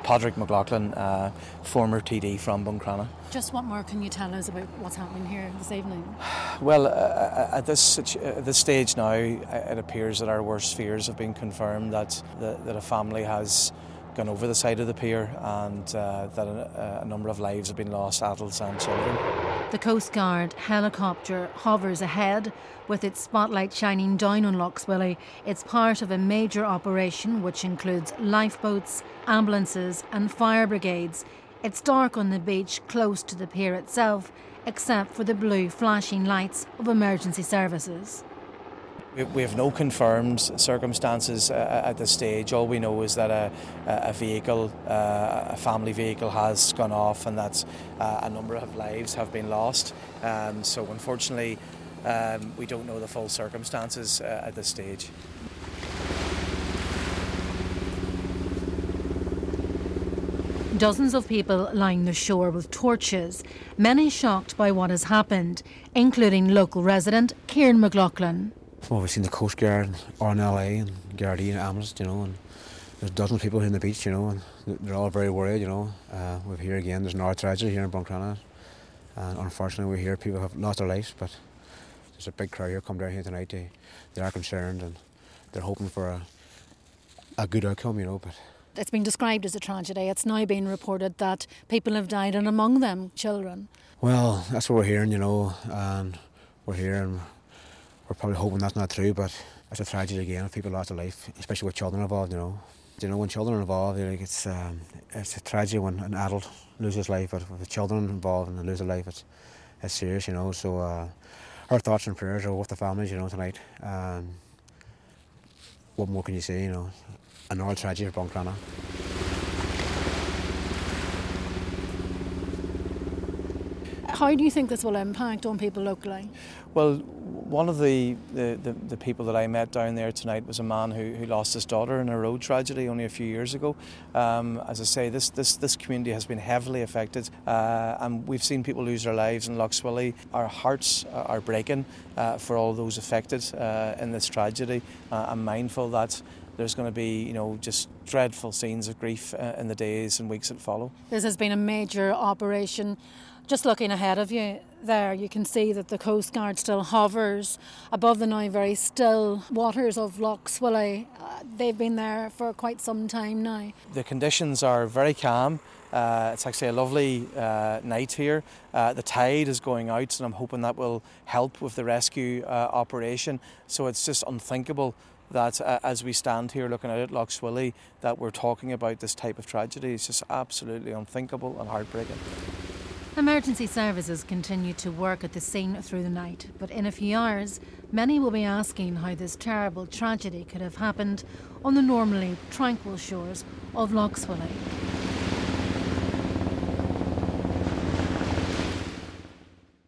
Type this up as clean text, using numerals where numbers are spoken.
Padraig McLaughlin, former TD from Buncrana. Just what more can you tell us about what's happening here this evening? Well, at this stage now, it appears that our worst fears have been confirmed, that a family has gone over the side of the pier, and that a number of lives have been lost, adults and children. The Coast Guard helicopter hovers ahead with its spotlight shining down on Lough Swilly. It's part of a major operation which includes lifeboats, ambulances and fire brigades. It's dark on the beach close to the pier itself, except for the blue flashing lights of emergency services. We have no confirmed circumstances at this stage. All we know is that a vehicle, a family vehicle, has gone off, and that a number of lives have been lost. So unfortunately, we don't know the full circumstances at this stage. Dozens of people line the shore with torches, many shocked by what has happened, including local resident Kieran McLaughlin. Well, we've seen the Coast Guard, RNLA and Gardaí and ambulance, and there's dozens of people here on the beach, and they're all very worried, We're here again, there's another tragedy here in Buncrana, and unfortunately we hear people have lost their lives, but there's a big crowd here come down here tonight. They are concerned, and they're hoping for a good outcome, but... It's been described as a tragedy. It's now been reported that people have died, and among them, children. Well, that's what we're hearing, and we're here, and we're probably hoping that's not true, but it's a tragedy again if people lost their life, especially with children involved, when children are involved, it's a tragedy when an adult loses life, but with the children involved and they lose their life, it's serious, So our thoughts and prayers are with the families, tonight. What more can you say, Another tragedy for Buncrana. How do you think this will impact on people locally? Well, one of the people that I met down there tonight was a man who lost his daughter in a road tragedy only a few years ago. As I say, this community has been heavily affected, and we've seen people lose their lives in Lough Swilly. Our hearts are breaking for all those affected in this tragedy. I'm mindful that there's going to be, just dreadful scenes of grief in the days and weeks that follow. This has been a major operation. Just looking ahead of you there, you can see that the Coast Guard still hovers above the now very still waters of Lough Swilly. They've been there for quite some time now. The conditions are very calm. It's actually a lovely night here. The tide is going out, and I'm hoping that will help with the rescue operation. So it's just unthinkable that as we stand here looking at Lough Swilly, that we're talking about this type of tragedy. It's just absolutely unthinkable and heartbreaking. Emergency services continue to work at the scene through the night, but in a few hours, many will be asking how this terrible tragedy could have happened on the normally tranquil shores of Lough Swilly.